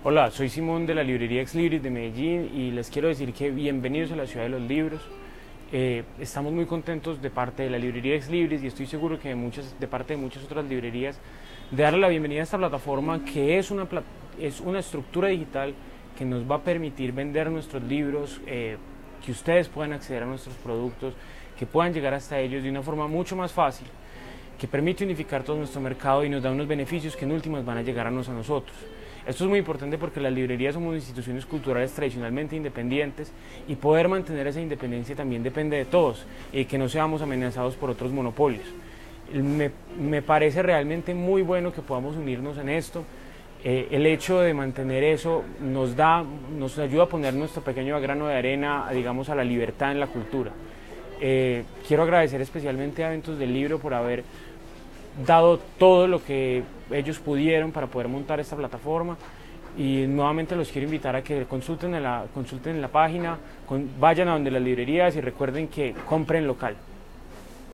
Hola, soy Simón de la librería Ex Libris de Medellín y les quiero decir que bienvenidos a la ciudad de los libros. Estamos muy contentos de parte de la librería Ex Libris y estoy seguro que de parte de muchas otras librerías de darle la bienvenida a esta plataforma que es una estructura digital que nos va a permitir vender nuestros libros, que ustedes puedan acceder a nuestros productos, que puedan llegar hasta ellos de una forma mucho más fácil, que permite unificar todo nuestro mercado y nos da unos beneficios que en últimas van a llegarnos a nosotros. Esto es muy importante porque las librerías somos instituciones culturales tradicionalmente independientes y poder mantener esa independencia también depende de todos y que no seamos amenazados por otros monopolios. Me parece realmente muy bueno que podamos unirnos en esto. El hecho de mantener eso nos ayuda a poner nuestro pequeño grano de arena, digamos, a la libertad en la cultura. Quiero agradecer especialmente a Eventos del Libro por haber dado todo lo que ellos pudieron para poder montar esta plataforma y nuevamente los quiero invitar a que consulten en la página, vayan a donde las librerías y recuerden que compren local.